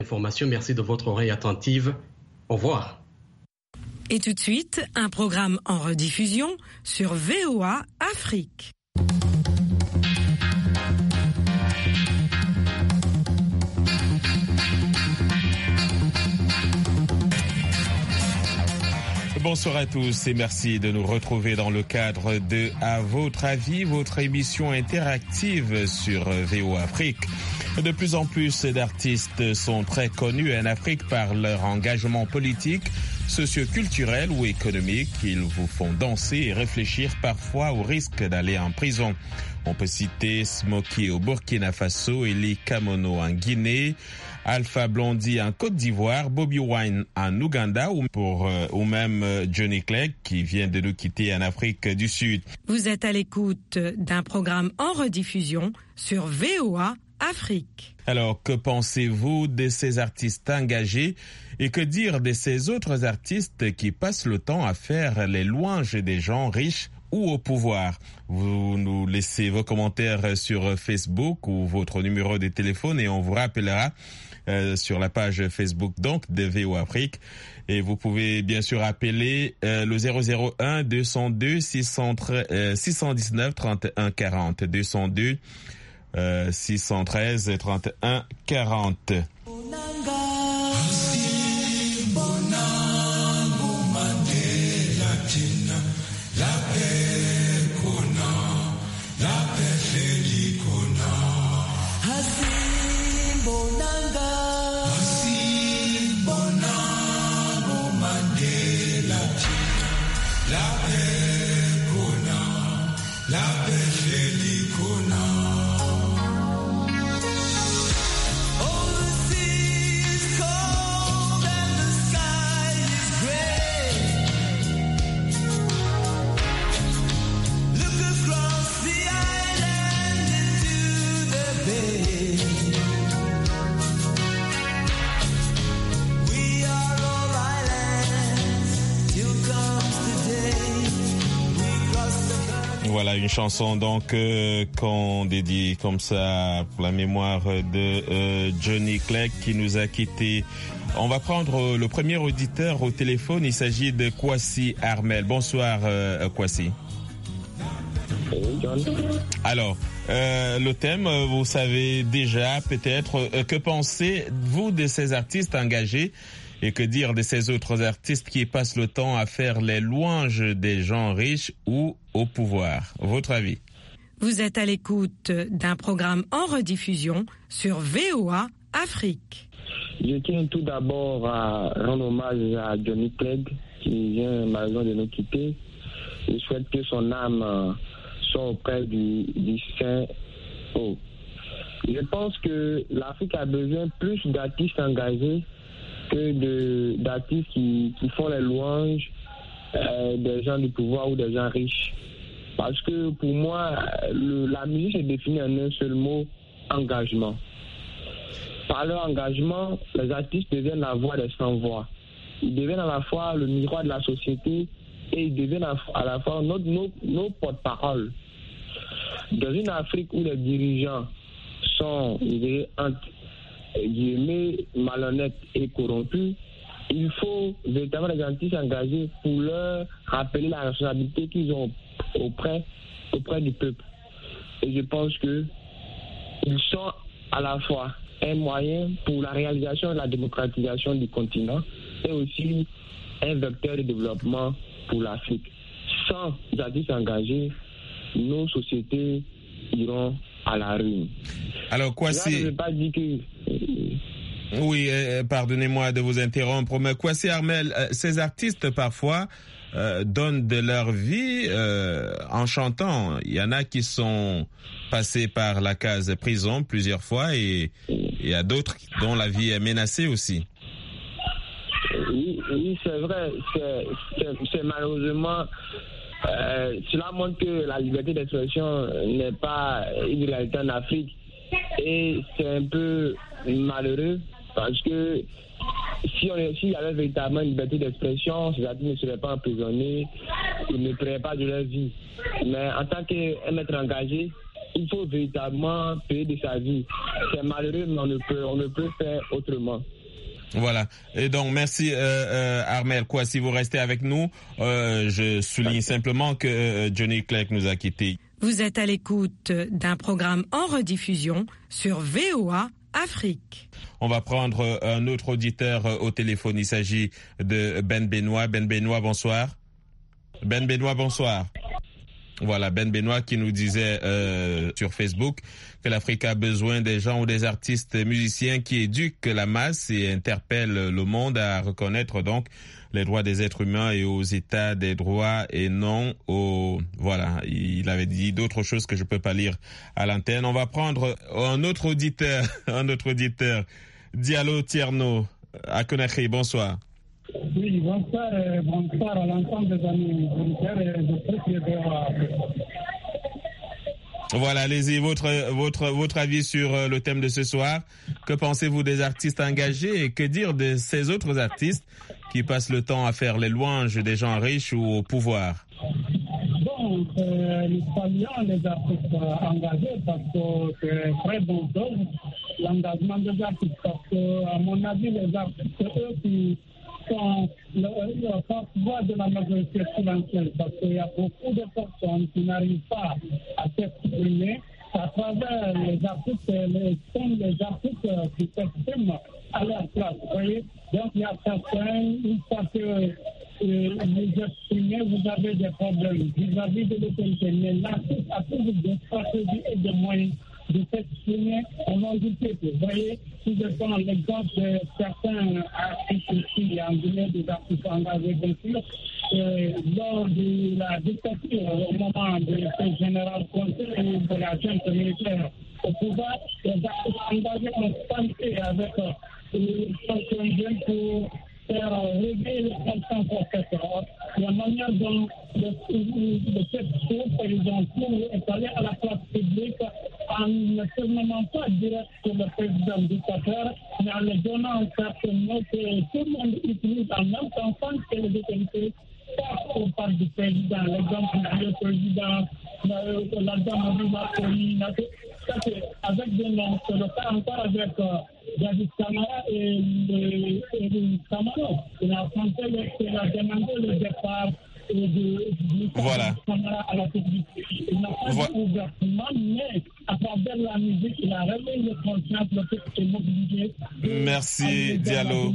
Information, merci de votre oreille attentive. Au revoir. Et tout de suite, un programme en rediffusion sur VOA Afrique. Bonsoir à tous et merci de nous retrouver dans le cadre de À votre avis, votre émission interactive sur VOA Afrique. De plus en plus d'artistes sont très connus en Afrique par leur engagement politique, socio-culturel ou économique. Ils vous font danser et réfléchir parfois au risque d'aller en prison. On peut citer Smokey au Burkina Faso, Eli Kamono en Guinée, Alpha Blondy en Côte d'Ivoire, Bobby Wine en Ouganda ou même Johnny Clegg qui vient de nous quitter en Afrique du Sud. Vous êtes à l'écoute d'un programme en rediffusion sur VOA Afrique. Alors, que pensez-vous de ces artistes engagés et que dire de ces autres artistes qui passent le temps à faire les louanges des gens riches ou au pouvoir? Vous nous laissez vos commentaires sur Facebook ou votre numéro de téléphone et on vous rappellera sur la page Facebook donc de VOA Afrique. Et vous pouvez bien sûr appeler le 001 202 619 31 40 202 613 31 40. Voilà une chanson donc qu'on dédie comme ça pour la mémoire de Johnny Clegg qui nous a quittés. On va prendre le premier auditeur au téléphone. Il s'agit de Kwasi Armel. Bonsoir Kwasi. Alors, le thème, vous savez déjà peut-être. Que pensez-vous de ces artistes engagés et que dire de ces autres artistes qui passent le temps à faire les louanges des gens riches ou au pouvoir? Votre avis? Vous êtes à l'écoute d'un programme en rediffusion sur VOA Afrique. Je tiens tout d'abord à rendre hommage à Johnny Clegg qui vient malheureusement de nous quitter. Je souhaite que son âme soit auprès du Saint-Haut. Je pense que l'Afrique a besoin plus d'artistes engagés que d'artistes qui font les louanges des gens du pouvoir ou des gens riches. Parce que pour moi, la musique est définie en un seul mot, engagement. Par leur engagement, les artistes deviennent la voix des sans-voix. Ils deviennent à la fois le miroir de la société et ils deviennent à la fois nos porte-paroles. Dans une Afrique où les dirigeants sont, malhonnêtes et corrompus, il faut véritablement les artistes engagés pour leur rappeler la responsabilité qu'ils ont auprès du peuple. Et je pense que ils sont à la fois un moyen pour la réalisation et la démocratisation du continent et aussi un vecteur de développement pour l'Afrique. Sans artistes engagés, nos sociétés iront à la ruine. Alors, Kwasi... Je ne veux pas dire que... Oui, pardonnez-moi de vous interrompre, mais Kwasi Armel, ces artistes parfois donnent de leur vie en chantant. Il y en a qui sont passés par la case prison plusieurs fois et il y a d'autres dont la vie est menacée aussi. Oui, c'est vrai. C'est malheureusement... cela montre que la liberté d'expression n'est pas une réalité en Afrique. Et c'est un peu malheureux parce que s'il y avait véritablement une liberté d'expression, ces artistes ne seraient pas emprisonnés, ils ne paieraient pas de leur vie. Mais en tant qu'un maître engagé, il faut véritablement payer de sa vie. C'est malheureux, mais on ne peut faire autrement. Voilà. Et donc, merci Armel Kouassi, vous restez avec nous. Je souligne simplement que Johnny Clegg nous a quittés. Vous êtes à l'écoute d'un programme en rediffusion sur VOA Afrique. On va prendre un autre auditeur au téléphone. Il s'agit de Ben Benoît. Ben Benoît, bonsoir. Ben Benoît, bonsoir. Voilà, Ben Benoît qui nous disait sur Facebook que l'Afrique a besoin des gens ou des artistes musiciens qui éduquent la masse et interpellent le monde à reconnaître donc les droits des êtres humains et aux états des droits et non aux... Voilà, il avait dit d'autres choses que je peux pas lire à l'antenne. On va prendre un autre auditeur, Diallo Tierno à Conakry. Bonsoir. Oui, bonsoir à l'ensemble des amis auditeurs et de tous les VOA. Voilà, allez-y, votre avis sur le thème de ce soir. Que pensez-vous des artistes engagés et que dire de ces autres artistes qui passent le temps à faire les louanges des gens riches ou au pouvoir? Bon, nous saluons les artistes engagés parce que c'est très bon chose, l'engagement des artistes. Parce que, à mon avis, les artistes, eux qui sont le porte-voix de la majorité silencieuse, parce qu'il y a beaucoup de personnes qui n'arrivent pas à s'exprimer à travers les artistes, les artistes qui s'expriment à leur place. Vous voyez? Donc il y a certains, une fois que vous exprimez, vous avez des problèmes vis-à-vis de l'autorité. Mais l'artiste a toujours des stratégies et des moyens de s'exprimer au nom du peuple. Vous voyez, si je prends l'exemple de certains artistes ici, en Guinée, des artistes engagés, bien sûr, lors de la dictature, au moment de ce général Conté et de la junte militaire au pouvoir, les artistes engagés ont tenté avec certains jeunes pour faire réveiller les consciences professeurs. La manière dont le président est allé à la place publique en ne tournant pas direct sur le président dictateur, mais en le donnant certaines mots que tout le monde utilise en même temps sans que les autorités passent au parle du président. L'exemple du président, la dame de la avec des noms, c'est le cas encore avec David Camara et Camara. Il a demandé le départ voilà. À la publicité. Il n'a pas dit ouvertement, mais à travers la musique, il a réveillé le conscience, le fait qu'il est mobilisé. Merci Diallo.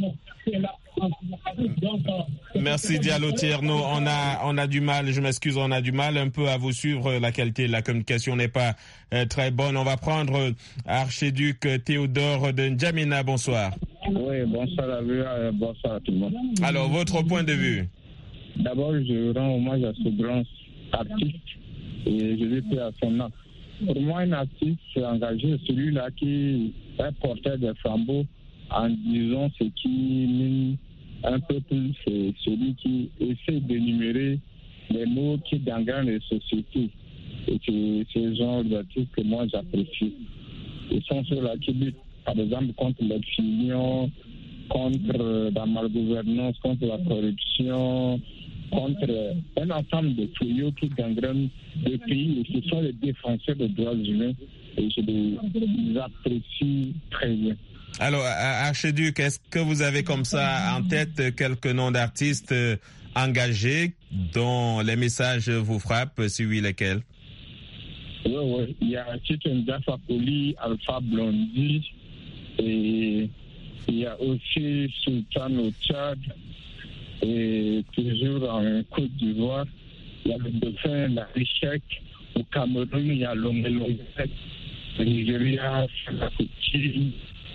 Merci Diallo Tierno. On a du mal, je m'excuse, on a du mal un peu à vous suivre. La qualité de la communication n'est pas très bonne. On va prendre Archiduc Théodore de N'Djamena. Bonsoir. Oui, bonsoir à vous, bonsoir à tout le monde. Alors, votre point de vue? D'abord, je rends hommage à ce grand artiste et je lui fais à son nom. Pour moi, un artiste engagé, celui-là qui est porteur des flambeaux en disant ce qui mine un peu plus, c'est celui qui essaie d'énumérer les mots qui gangrènent les sociétés. Et c'est ce genre d'artistes que moi j'apprécie. Ils sont ceux-là qui luttent, par exemple, contre l'opinion, contre la malgouvernance, contre la corruption, contre un ensemble de fléaux qui gangrènent le pays. Et ce sont les défenseurs des droits humains et je les apprécie très bien. Alors, Archiduc, est-ce que vous avez comme ça en tête quelques noms d'artistes engagés dont les messages vous frappent, si oui, lesquels? Oui. Il y a Tito Ndafapoli, Alpha Blondy, et il y a aussi Sultan au Tchad, et toujours en Côte d'Ivoire. Il y a le dauphin Larichek. Au Cameroun, il y a Lomé, au Nigeria, Sakoti,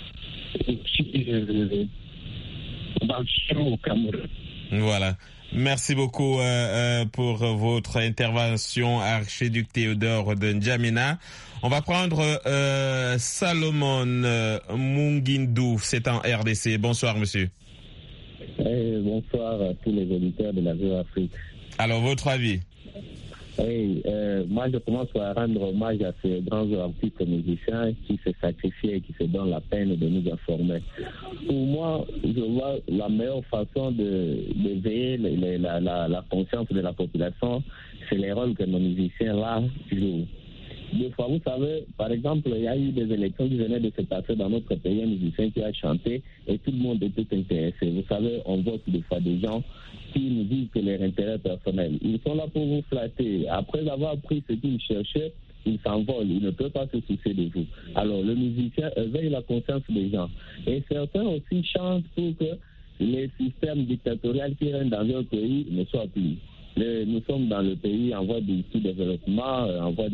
aussi au Cameroun. Voilà. Merci beaucoup pour votre intervention, Archiduc Théodore de N'Djamena. On va prendre Salomon Mungindou, c'est en RDC. Bonsoir, monsieur. Bonsoir à tous les auditeurs de la VOA Afrique. Alors, votre avis? Oui, moi je commence à rendre hommage à ces grands artistes musiciens qui se sacrifient et qui se donnent la peine de nous informer. Pour moi, je vois la meilleure façon d'éveiller la conscience de la population, c'est les rôles que nos musiciens là jouent. des fois, vous savez, par exemple, il y a eu des élections qui venaient de se passer dans notre pays, un musicien qui a chanté et tout le monde était intéressé. Vous savez, on voit des fois des gens qui nous disent que leur intérêt personnel, ils sont là pour vous flatter. Après avoir pris ce qu'ils cherchaient, ils s'envolent, ils ne peuvent pas se soucier de vous. Alors, le musicien éveille la conscience des gens. Et certains aussi chantent pour que les systèmes dictatoriaux qui règnent dans leur pays ne soient plus. Nous sommes dans le pays en voie du développement,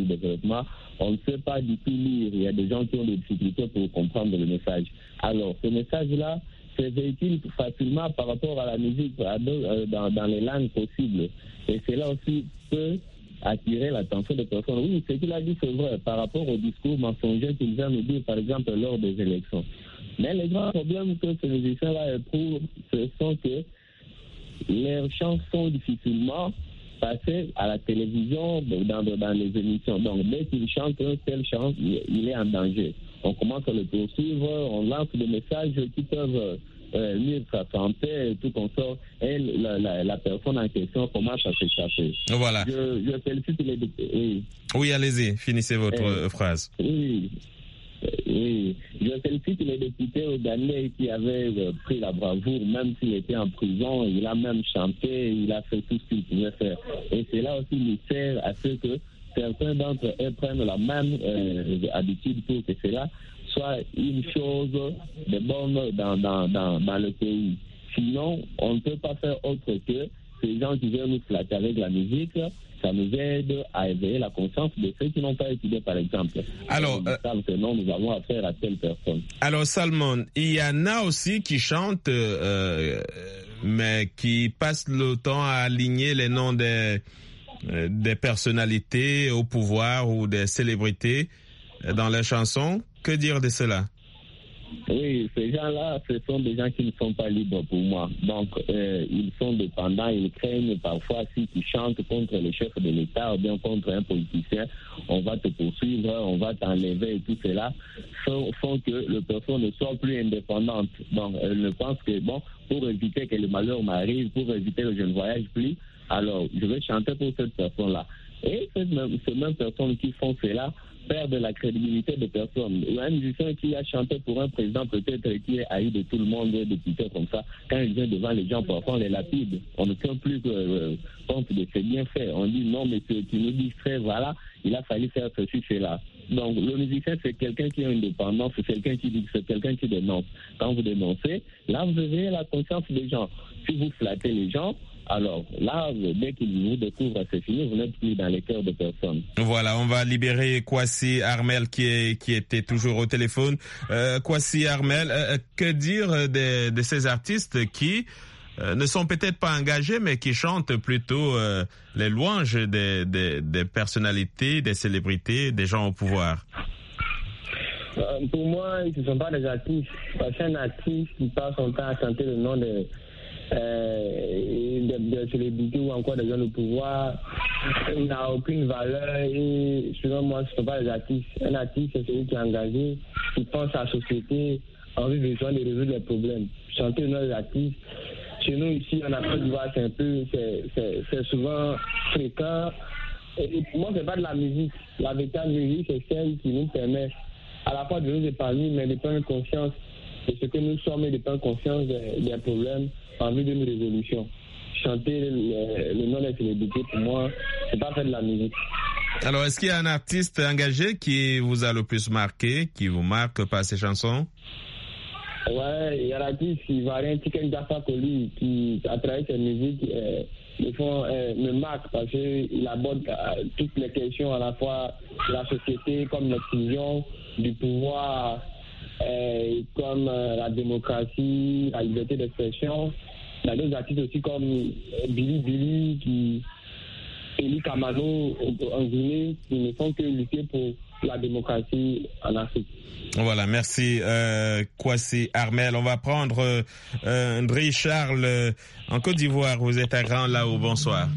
on ne sait pas du tout lire. Il y a des gens qui ont des difficultés pour comprendre le message. Alors, ce message-là se véhicule facilement par rapport à la musique dans les langues possibles. Et cela aussi peut attirer l'attention des personnes. Oui, ce qu'il a dit, c'est vrai, par rapport au discours mensonger qu'il vient nous dire, par exemple, lors des élections. Mais les grands problèmes que ce musicien-là éprouvent, ce sont que leurs chansons difficilement passées à la télévision, dans les émissions. Donc, dès qu'il chante un tel chant, il est en danger. On commence à le poursuivre, on lance des messages qui peuvent nuire sa santé et tout comme ça, et la personne en question commence à s'échapper. Voilà. Je félicite les députés. Oui, allez-y, finissez votre phrase. Oui, je félicite les députés ougandais qui avaient pris la bravoure, même s'il était en prison, il a même chanté, il a fait tout ce qu'il pouvait faire. Et cela aussi lui sert à ce que certains d'entre eux prennent la même habitude pour que cela soit une chose de bonne dans le pays. Sinon, on ne peut pas faire autre que ces gens qui viennent nous flatter avec la musique. Ça nous aide à éveiller la conscience de ceux qui n'ont pas étudié, par exemple. Alors, ils savent que non, nous avons affaire à telle personne. Alors, Salmon, il y en a aussi qui chantent, mais qui passent le temps à aligner les noms des personnalités au pouvoir ou des célébrités dans les chansons. Que dire de cela? Oui, ces gens-là, ce sont des gens qui ne sont pas libres pour moi. Donc, ils sont dépendants, ils craignent parfois, si tu chantes contre le chef de l'État ou bien contre un politicien, on va te poursuivre, on va t'enlever et tout cela, font que la personne ne soit plus indépendante. Donc, elle ne pense que, bon, pour éviter que le malheur m'arrive, pour éviter que je ne voyage plus, alors je vais chanter pour cette personne-là. Et ces mêmes personnes qui font cela perdent la crédibilité des personnes. Il y a un musicien qui a chanté pour un président peut-être qui est haï de tout le monde, des députés comme ça. Quand il vient devant les gens, parfois on les lapide. On ne tient plus compte de ses bienfaits. On dit non, mais tu nous distrais, voilà, il a fallu faire ceci, cela. Donc le musicien, c'est quelqu'un qui est indépendant, c'est quelqu'un qui dit, c'est quelqu'un qui dénonce. Quand vous dénoncez, là vous éveillez la conscience des gens. Si vous flattez les gens, alors là, dès qu'ils vous découvrent, c'est fini, vous n'êtes plus dans les cœurs de personne. Voilà, on va libérer Kwasi Armel qui était toujours au téléphone. Kwasi Armel, que dire de ces artistes qui ne sont peut-être pas engagés, mais qui chantent plutôt les louanges des personnalités, des célébrités, des gens au pouvoir? Pour moi, ce ne sont pas des artistes. Parce qu'un artiste qui passe son temps à chanter le nom de célébrités ou encore des gens au pouvoir n'a aucune valeur et selon moi, ce ne sont pas des artistes. Un artiste, c'est celui qui est engagé, qui pense à la société, en vue besoin de résoudre les problèmes. Chanter le nom des artistes, chez nous ici en Afrique du Nord, c'est souvent fréquent. Et pour moi, ce n'est pas de la musique. La véritable musique, c'est celle qui nous permet à la fois de nous épargner, mais de prendre conscience de ce que nous sommes et de prendre conscience des problèmes en vue d'une résolution. Chanter le nom des célébrités, pour moi, c'est pas faire de la musique. Alors, est-ce qu'il y a un artiste engagé qui vous a le plus marqué, qui vous marque par ses chansons? Ouais, il y a l'artiste ivoirien Tiken Jah Fakoly qui, à travers ses musiques, me marque parce qu'il aborde toutes les questions, à la fois la société comme l'exclusion du pouvoir, comme la démocratie, la liberté d'expression. Il y a d'autres artistes aussi comme Billy Eli Kamano en Guinée, qui ne font que lutter pour la démocratie en Afrique. Voilà, merci Kwasi Armel. On va prendre Ndri Charles en Côte d'Ivoire. Vous êtes à Grand Lao. Bonsoir.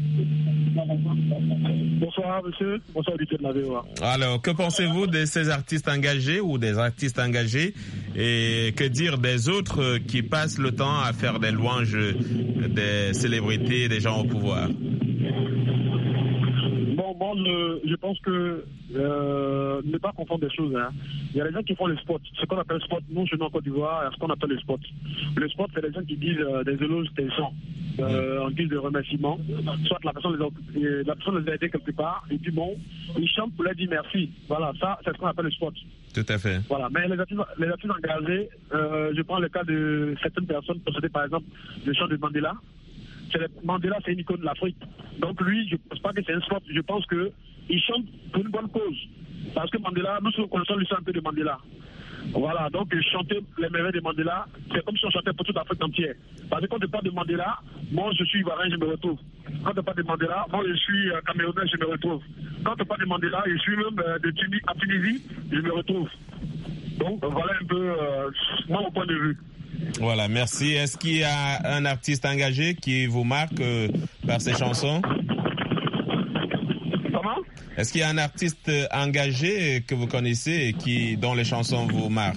Bonsoir monsieur, bonsoir auditeur de la VOA. Alors, que pensez-vous de ces artistes engagés ou des artistes engagés et que dire des autres qui passent le temps à faire des louanges des célébrités et des gens au pouvoir? Bon, moi, je pense que ne pas confondre des choses. Hein. Il y a des gens qui font le sport. Ce qu'on appelle sport, nous, chez nous en Côte d'Ivoire, il y a ce qu'on appelle le sport. Le sport, c'est des gens qui disent des éloges, des chants, en guise de remerciement. Soit la personne les a aidés quelque part, et puis bon, ils chantent pour leur dire merci. Voilà, ça, c'est ce qu'on appelle le sport. Tout à fait. Voilà, mais les artistes engagés, je prends le cas de certaines personnes possédées, par exemple, le chant de Mandela. Mandela, c'est une icône de l'Afrique. Donc lui, je ne pense pas que c'est un sport. Je pense qu'il chante pour une bonne cause. Parce que Mandela, nous sommes connaissons le un peu de Mandela. Voilà, donc chanter les merveilles de Mandela, c'est comme si on chantait pour toute l'Afrique entière. Parce que quand on parle de Mandela, moi je suis ivoirien, je me retrouve. Quand on parle de Mandela, moi je suis camerounais, je me retrouve. Quand on parle de Mandela, je suis même de Tunisie, je me retrouve. Donc voilà un peu mon point de vue. Voilà, merci. Est-ce qu'il y a un artiste engagé qui vous marque par ses chansons? Comment? Est-ce qu'il y a un artiste engagé que vous connaissez et dont les chansons vous marquent?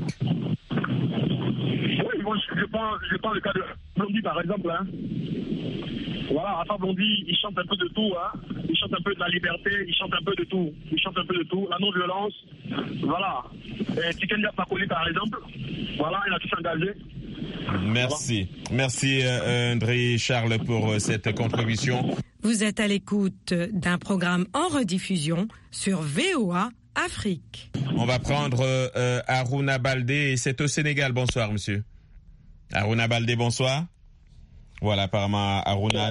Oui, moi je prends le cas de Blondie par exemple. Hein. Voilà, Alpha Blondie, il chante un peu de tout. Hein. Il chante un peu de la liberté, il chante un peu de tout. Il chante un peu de tout. La non-violence, voilà. Tikendia Pakoli par exemple, voilà, un artiste engagé. Merci. Merci André Charles pour cette contribution. Vous êtes à l'écoute d'un programme en rediffusion sur VOA Afrique. On va prendre Aruna Baldé, c'est au Sénégal. Bonsoir monsieur. Aruna Baldé, bonsoir. Voilà, apparemment Aruna...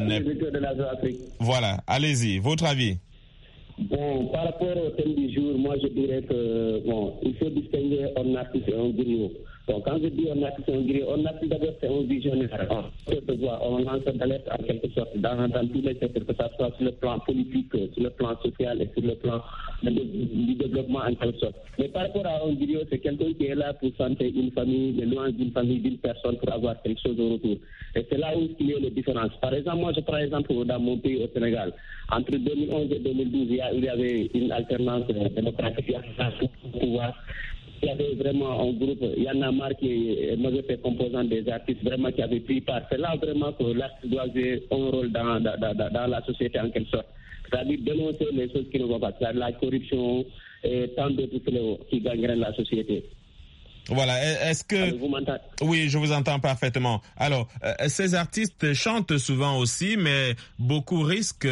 Voilà, allez-y, votre avis. Bon, par rapport au thème du jour, moi je dirais que il faut distinguer un artiste et un griot. Donc quand je dis un artiste et un griot, un artiste d'abord c'est un visionnaire. On lance d'alerte en quelque sorte dans tous les secteurs, que ce soit sur le plan politique, sur le plan social et sur le plan du développement en quelque sorte. Mais par rapport à un griot, c'est quelqu'un qui est là pour santer une famille, de loin d'une famille, d'une personne pour avoir quelque chose au retour. Et c'est là où il y a les différences. Par exemple, moi je prends l'exemple dans mon pays au Sénégal. Entre 2011 et 2012, il y avait une alternance démocratique au pouvoir. Il y avait vraiment un groupe, Y'en a marre qui est majorité composante des artistes vraiment qui avaient pris part. C'est là vraiment que l'artiste doit jouer un rôle dans la société en quelque sorte. C'est-à-dire dénoncer les choses qui ne vont pas, c'est-à-dire la corruption et tant d'autres fléaux qui gagneraient la société. Voilà, est-ce que... Alors, vous m'entendez? Oui, je vous entends parfaitement. Alors, ces artistes chantent souvent aussi, mais beaucoup risquent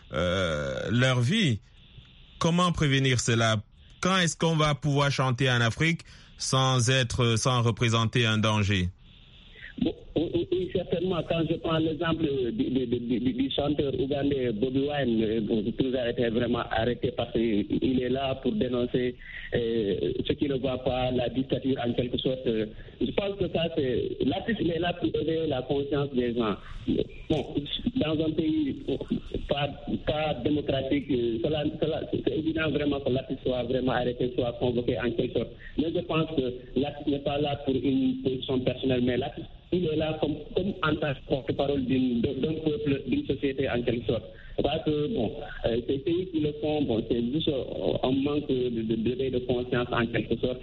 leur vie. Comment prévenir cela? Quand est-ce qu'on va pouvoir chanter en Afrique sans représenter un danger? Bon, oui, certainement. Quand je prends l'exemple du chanteur ougandais Bobi Wine, tout a été vraiment arrêté parce qu'il est là pour dénoncer ce qui ne va pas, la dictature en quelque sorte. Je pense que ça, l'artiste est là pour éveiller la conscience des gens. Bon, dans un pays pas démocratique, c'est évident vraiment que l'artiste soit vraiment arrêté, soit convoqué en quelque sorte. Mais je pense que l'artiste n'est pas là pour une position personnelle, mais l'artiste, il est là comme en tant que porte-parole d'un peuple, d'une société en quelque sorte. Parce que, ces pays qui le font, c'est juste un manque de conscience en quelque sorte,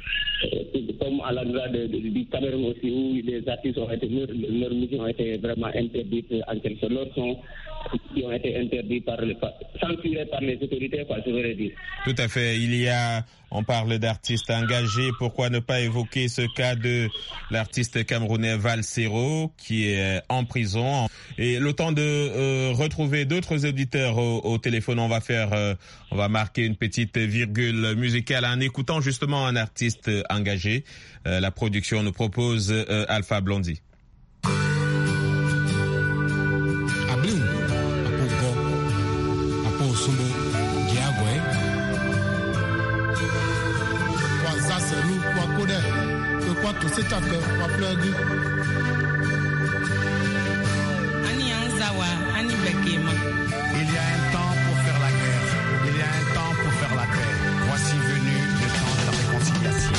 comme à l'endroit du Cameroun aussi, où les artistes leurs musiques ont été vraiment interdites en quelque sorte. Leurs sons qui ont été interdits censurés par les autorités, je voudrais dire. Tout à fait. On parle d'artistes engagés. Pourquoi ne pas évoquer ce cas de l'artiste camerounais Valsero qui est en prison? Et le temps de retrouver d'autres auditeurs au téléphone, on va marquer une petite virgule musicale en écoutant justement un artiste engagé. La production nous propose Alpha Blondie. Il y a un temps pour faire la guerre, il y a un temps pour faire la paix. Voici venu le temps de la réconciliation.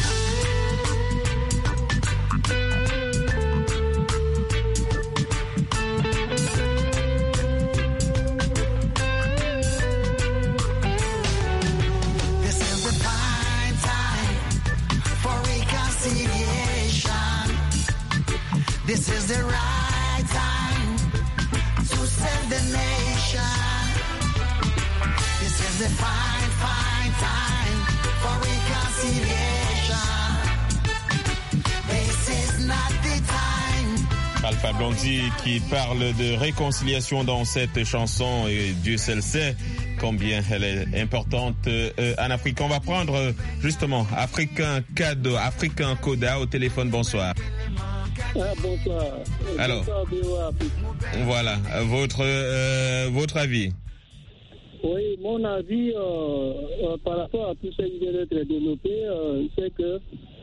This is the time for reconciliation. This is the right time to save the nation. is the fine, fine time for reconciliation. This is not the time. Alpha Blondy qui parle de réconciliation dans cette chanson et Dieu seul sait combien elle est importante en Afrique. On va prendre justement Africain Koda au téléphone. Bonsoir. Bonsoir. Alors, voilà, votre avis. Oui, mon avis par rapport à tout ce qui vient d'être développé, c'est que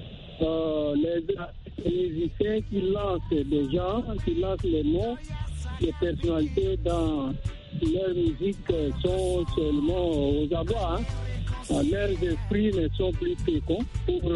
les musiciens qui lancent des gens, qui lancent les noms des personnalités dans leur musique sont seulement aux abois. Leurs esprits ne sont plus féconds pour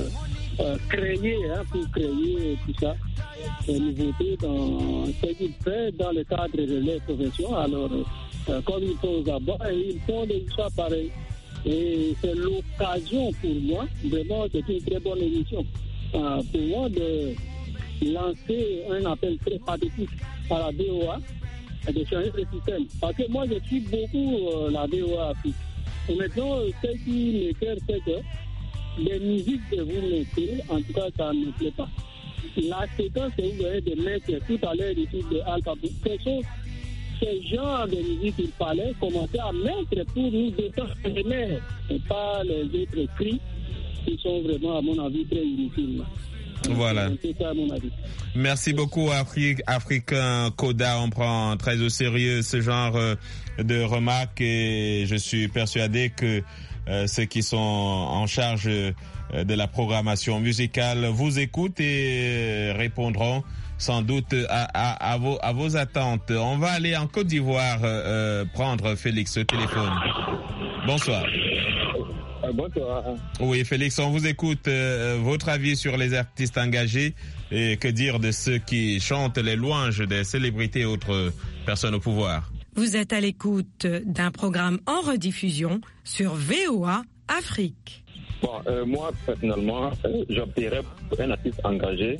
créer tout ça, des nouveautés dans ce qu'ils font dans le cadre de leur profession. Alors, comme ils sont aux abois, ils font des histoires pareilles. Et c'est l'occasion pour moi, vraiment, c'est une très bonne émission, pour moi de lancer un appel très pathétique à la VOA et de changer le système. Parce que moi, je suis beaucoup la VOA Afrique. Et maintenant, ce qui m'écoeure, c'est que les musiques que vous mettez, en tout cas, ça ne me plaît pas. La séquence que vous avez de mettre tout à l'heure ici de Alpha Blondy, ce genre de musique qu'il fallait commencer à mettre pour nous déterminer et pas les autres cris qui sont vraiment, à mon avis, très inutiles. Voilà. C'est ça, à mon avis. Merci beaucoup, Africain Koda. On prend très au sérieux ce genre de remarques et je suis persuadé que ceux qui sont en charge de la programmation musicale vous écoutent et répondront sans doute à vos attentes. On va aller en Côte d'Ivoire prendre Félix au téléphone. Bonsoir. Bonsoir. Oui, Félix, on vous écoute. Votre avis sur les artistes engagés et que dire de ceux qui chantent les louanges des célébrités et autres personnes au pouvoir? Vous êtes à l'écoute d'un programme en rediffusion sur VOA Afrique. Bon, moi, personnellement, j'opterais pour un artiste engagé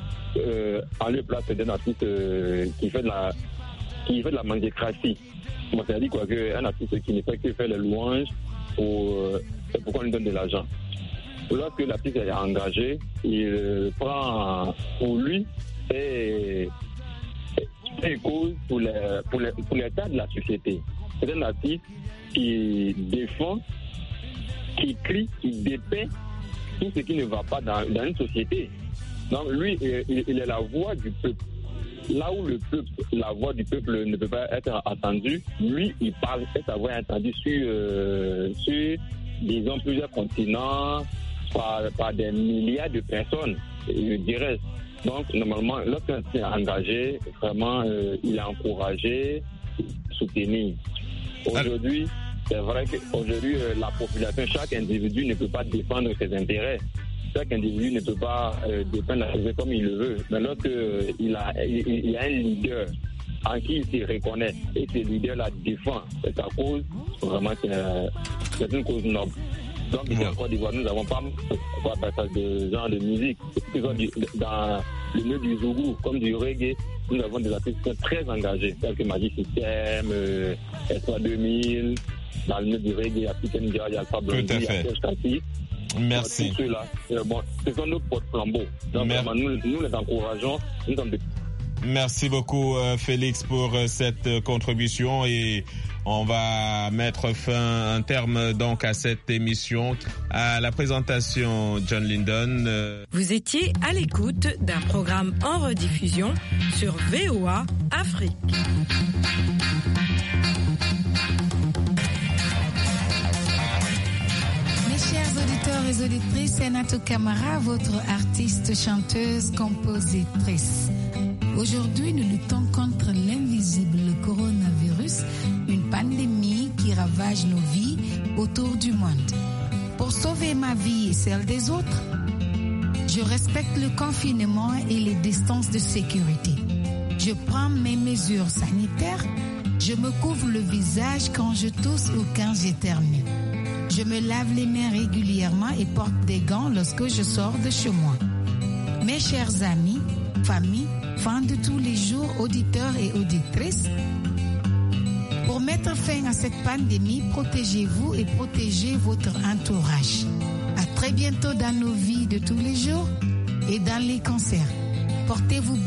en lieu place d'un artiste qui fait de la mendicratie. Moi, ça dit quoi, qu'un artiste qui ne fait que faire les louanges c'est pourquoi on lui donne de l'argent. Lorsque l'artiste est engagé, il prend pour lui et cause pour l'état de la société. C'est un artiste qui défend, qui crie, qui dépeint tout ce qui ne va pas dans une société. Donc lui, il est la voix du peuple. Là où la voix du peuple ne peut pas être entendue, lui, il parle et sa voix est entendue sur disons, plusieurs continents, par des milliards de personnes, je dirais. Donc, normalement, lorsqu'un est engagé, vraiment, il est encouragé, soutenu. Aujourd'hui, c'est vrai qu'aujourd'hui, la population, chaque individu ne peut pas défendre ses intérêts. Chaque individu ne peut pas défendre la société comme il le veut. Mais lorsqu'il a un leader en qui il se reconnaît et ce leader la défend, c'est sa cause, vraiment, c'est une cause noble. Donc, ici en Côte d'Ivoire, nous n'avons pas de genre de musique. Dans le milieu du zougou, comme du reggae, nous avons des artistes qui sont très engagés, tels que Magic System, S3 2000, dans le milieu du reggae, African Jazz, Alpha Blondy, Serge Tanti. Merci. Tous ceux-là, bon, ce sont nos porte-flambeaux. Donc, vraiment, nous les encourageons. Nous sommes Merci beaucoup, Félix, pour cette contribution et on va mettre un terme donc à cette émission. À la présentation, John Lyndon. Vous étiez à l'écoute d'un programme en rediffusion sur VOA Afrique. Mes chers auditeurs et auditrices, c'est Nato Camara, votre artiste, chanteuse, compositrice. Aujourd'hui, nous luttons contre l'invisible coronavirus, une pandémie qui ravage nos vies autour du monde. Pour sauver ma vie et celle des autres, je respecte le confinement et les distances de sécurité. Je prends mes mesures sanitaires, je me couvre le visage quand je tousse ou quand j'éternue. Je me lave les mains régulièrement et porte des gants lorsque je sors de chez moi. Mes chers amis, famille, fans de tous les jours, auditeurs et auditrices, Pour mettre fin à cette pandémie, protégez-vous et protégez votre entourage. À très bientôt dans nos vies de tous les jours et dans les concerts. Portez-vous